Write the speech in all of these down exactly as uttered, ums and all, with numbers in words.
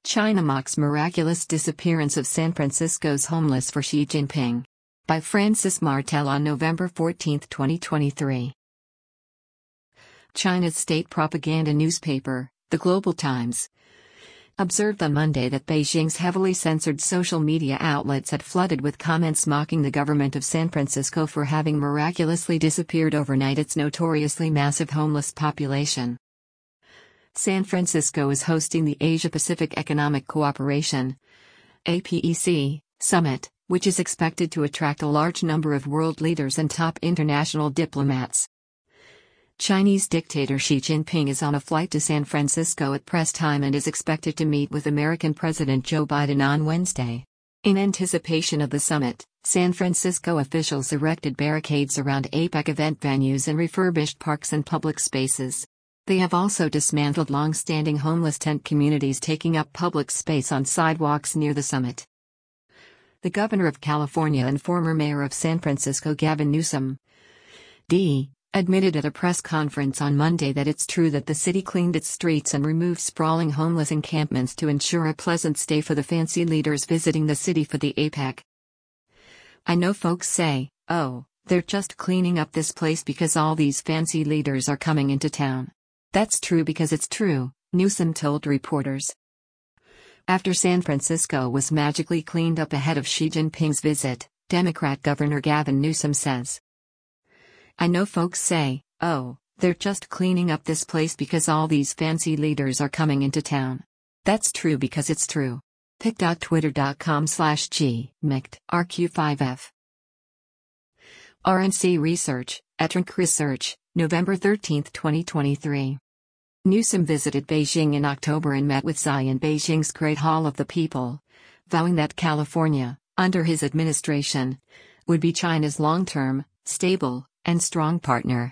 China mocks miraculous disappearance of San Francisco's homeless for Xi Jinping. By Francis Martel on November fourteenth, twenty twenty-three. China's state propaganda newspaper, The Global Times, observed on Monday that Beijing's heavily censored social media outlets had flooded with comments mocking the government of San Francisco for having miraculously disappeared overnight its notoriously massive homeless population. San Francisco is hosting the Asia-Pacific Economic Cooperation (A P E C) Summit, which is expected to attract a large number of world leaders and top international diplomats. Chinese dictator Xi Jinping is on a flight to San Francisco at press time and is expected to meet with American President Joe Biden on Wednesday. In anticipation of the summit, San Francisco officials erected barricades around APEC event venues and refurbished parks and public spaces. They have also dismantled long-standing homeless tent communities taking up public space on sidewalks near the summit. The governor of California and former mayor of San Francisco Gavin Newsom, D, admitted at a press conference on Monday that it's true that the city cleaned its streets and removed sprawling homeless encampments to ensure a pleasant stay for the fancy leaders visiting the city for the APEC. "I know folks say, oh, they're just cleaning up this place because all these fancy leaders are coming into town. That's true because it's true," Newsom told reporters. After San Francisco was magically cleaned up ahead of Xi Jinping's visit, Democrat Governor Gavin Newsom says, "I know folks say, oh, they're just cleaning up this place because all these fancy leaders are coming into town. That's true because it's true." pic.twitter.com slash G, Mict, R Q five F. R N C Research, Etrank Research, November thirteenth, twenty twenty-three. Newsom visited Beijing in October and met with Xi in Beijing's Great Hall of the People, vowing that California, under his administration, would be China's long-term, stable, and strong partner.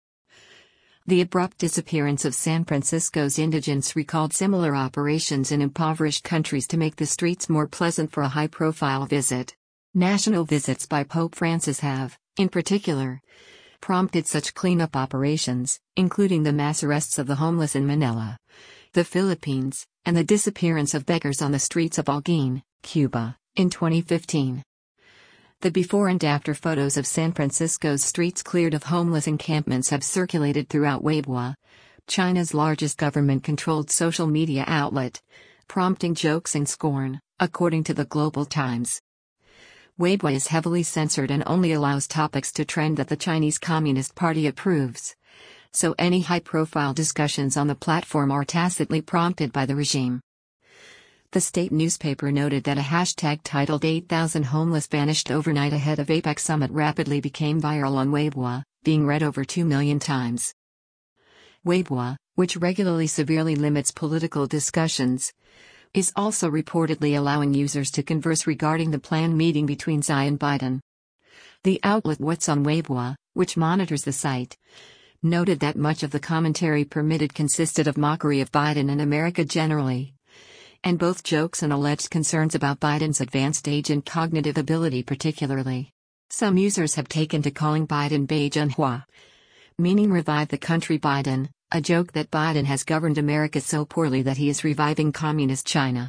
The abrupt disappearance of San Francisco's indigents recalled similar operations in impoverished countries to make the streets more pleasant for a high-profile visit. National visits by Pope Francis have, in particular, prompted such cleanup operations, including the mass arrests of the homeless in Manila, the Philippines, and the disappearance of beggars on the streets of Holguin, Cuba, in twenty fifteen. The before and after photos of San Francisco's streets cleared of homeless encampments have circulated throughout Weibo, China's largest government-controlled social media outlet, prompting jokes and scorn, according to the Global Times. Weibo is heavily censored and only allows topics to trend that the Chinese Communist Party approves, so any high-profile discussions on the platform are tacitly prompted by the regime. The state newspaper noted that a hashtag titled eight thousand homeless vanished overnight ahead of APEC summit rapidly became viral on Weibo, being read over two million times. Weibo, which regularly severely limits political discussions, is also reportedly allowing users to converse regarding the planned meeting between Xi and Biden. The outlet What's on Weibo, which monitors the site, noted that much of the commentary permitted consisted of mockery of Biden and America generally, and both jokes and alleged concerns about Biden's advanced age and cognitive ability particularly. Some users have taken to calling Biden Beijunhua, meaning revive the country Biden, a joke that Biden has governed America so poorly that he is reviving communist China.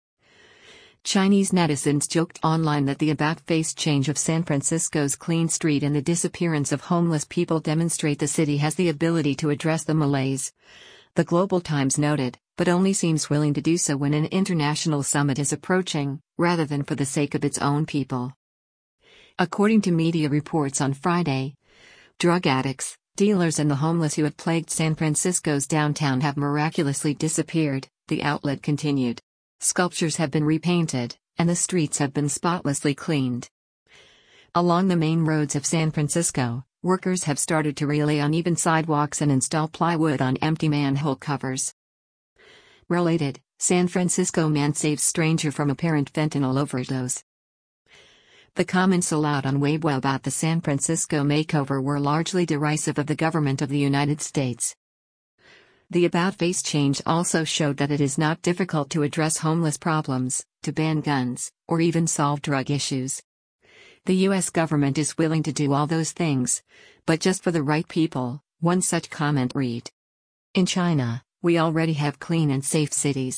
Chinese netizens joked online that the about-face change of San Francisco's clean street and the disappearance of homeless people demonstrate the city has the ability to address the malaise, the Global Times noted, but only seems willing to do so when an international summit is approaching, rather than for the sake of its own people. According to media reports on Friday, drug addicts, dealers and the homeless who have plagued San Francisco's downtown have miraculously disappeared, the outlet continued. Sculptures have been repainted, and the streets have been spotlessly cleaned. Along the main roads of San Francisco, workers have started to relay uneven sidewalks and install plywood on empty manhole covers. Related, San Francisco man saves stranger from apparent fentanyl overdose. The comments allowed on Weibo about the San Francisco makeover were largely derisive of the government of the United States. The about-face change also showed that it is not difficult to address homeless problems, to ban guns, or even solve drug issues. The U S government is willing to do all those things, but just for the right people, one such comment read. In China, we already have clean and safe cities.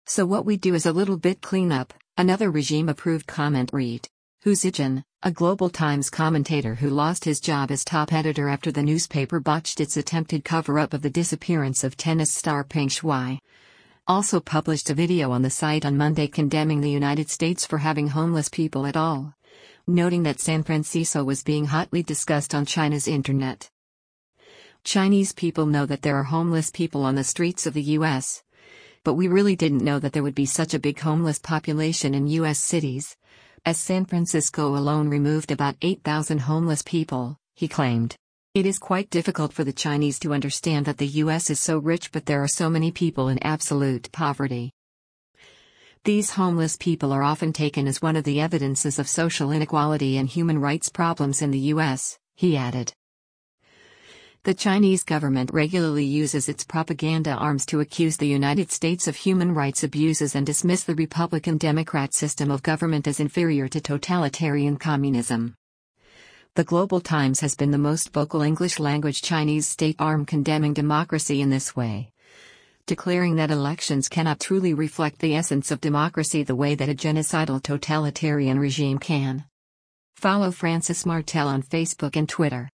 So what we do is a little bit cleanup, another regime-approved comment read. Hu Zijin, a Global Times commentator who lost his job as top editor after the newspaper botched its attempted cover-up of the disappearance of tennis star Peng Shuai, also published a video on the site on Monday condemning the United States for having homeless people at all, noting that San Francisco was being hotly discussed on China's internet. Chinese people know that there are homeless people on the streets of the U S, but we really didn't know that there would be such a big homeless population in U S cities, as San Francisco alone removed about eight thousand homeless people, he claimed. It is quite difficult for the Chinese to understand that the U S is so rich but there are so many people in absolute poverty. These homeless people are often taken as one of the evidences of social inequality and human rights problems in the U S, he added. The Chinese government regularly uses its propaganda arms to accuse the United States of human rights abuses and dismiss the Republican-Democrat system of government as inferior to totalitarian communism. The Global Times has been the most vocal English-language Chinese state arm condemning democracy in this way, declaring that elections cannot truly reflect the essence of democracy the way that a genocidal totalitarian regime can. Follow Francis Martel on Facebook and Twitter.